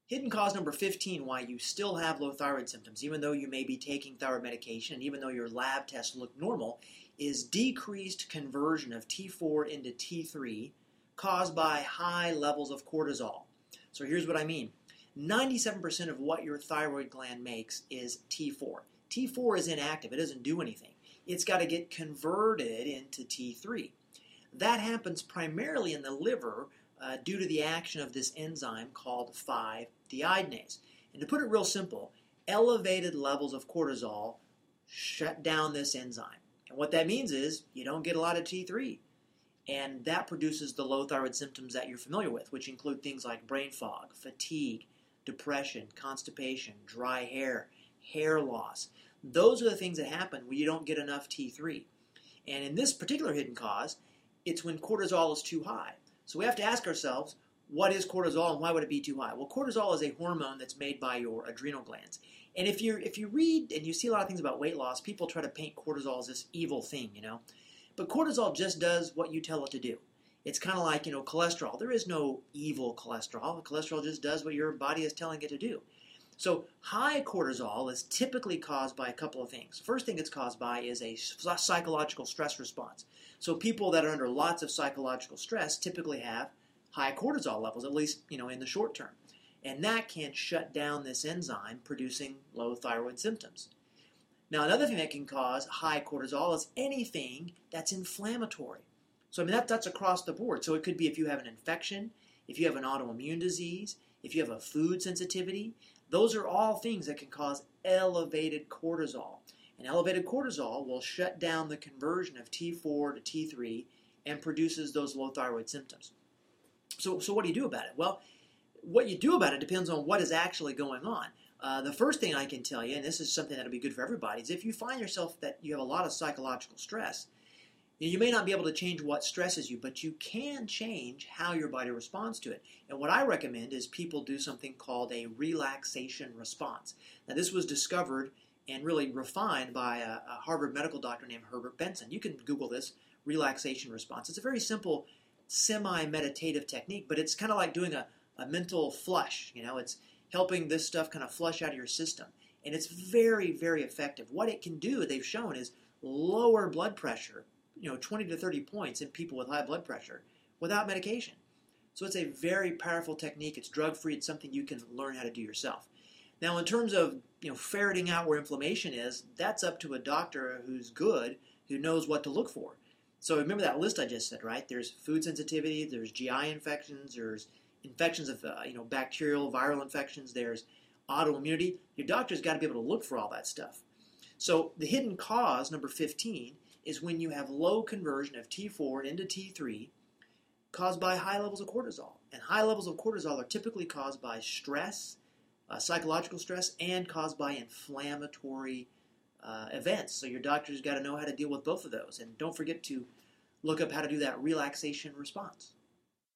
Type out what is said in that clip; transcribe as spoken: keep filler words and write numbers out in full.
Hidden cause number fifteen, why you still have low thyroid symptoms, even though you may be taking thyroid medication, and even though your lab tests look normal, is decreased conversion of T four into T three caused by high levels of cortisol. So here's what I mean. ninety-seven percent of what your thyroid gland makes is T four. T four is inactive. It doesn't do anything. It's got to get converted into T three. That happens primarily in the liver uh, due to the action of this enzyme called five deiodinase. And to put it real simple, elevated levels of cortisol shut down this enzyme. And what that means is you don't get a lot of T three. And that produces the low thyroid symptoms that you're familiar with, which include things like brain fog, fatigue, depression, constipation, dry hair, hair loss. Those are the things that happen when you don't get enough T three. And in this particular hidden cause, it's when cortisol is too high. So we have to ask ourselves, what is cortisol and why would it be too high? Well, cortisol is a hormone that's made by your adrenal glands. And if you if you read and you see a lot of things about weight loss, people try to paint cortisol as this evil thing, you know. But cortisol just does what you tell it to do. It's kind of like, you know, cholesterol. There is no evil cholesterol. Cholesterol just does what your body is telling it to do. So high cortisol is typically caused by a couple of things. First thing it's caused by is a psychological stress response. So people that are under lots of psychological stress typically have high cortisol levels, at least, you know, in the short term. And that can shut down this enzyme producing low thyroid symptoms. Now, another thing that can cause high cortisol is anything that's inflammatory. So, I mean, that, that's across the board. So it could be if you have an infection, if you have an autoimmune disease, if you have a food sensitivity. Those are all things that can cause elevated cortisol. And elevated cortisol will shut down the conversion of T four to T three and produces those low thyroid symptoms. So, so what do you do about it? Well, what you do about it depends on what is actually going on. Uh, the first thing I can tell you, and this is something that will be good for everybody, is if you find yourself that you have a lot of psychological stress, you may not be able to change what stresses you, but you can change how your body responds to it. And what I recommend is people do something called a relaxation response. Now, this was discovered and really refined by a, a Harvard medical doctor named Herbert Benson. You can Google this, relaxation response. It's a very simple semi-meditative technique, but it's kind of like doing a, a mental flush. You know, it's helping this stuff kind of flush out of your system. And it's very, very effective. What it can do, they've shown, is lower blood pressure, you know, twenty to thirty points in people with high blood pressure without medication. So it's a very powerful technique. It's drug-free. It's something you can learn how to do yourself. Now, in terms of, you know, ferreting out where inflammation is, that's up to a doctor who's good, who knows what to look for. So remember that list I just said, right? There's food sensitivity, there's G I infections, there's infections of, uh, you know, bacterial, viral infections, there's autoimmunity. Your doctor's got to be able to look for all that stuff. So the hidden cause, number fifteen, is when you have low conversion of T four into T three caused by high levels of cortisol. And high levels of cortisol are typically caused by stress, uh, psychological stress, and caused by inflammatory uh, events. So your doctor's got to know how to deal with both of those. And don't forget to look up how to do that relaxation response.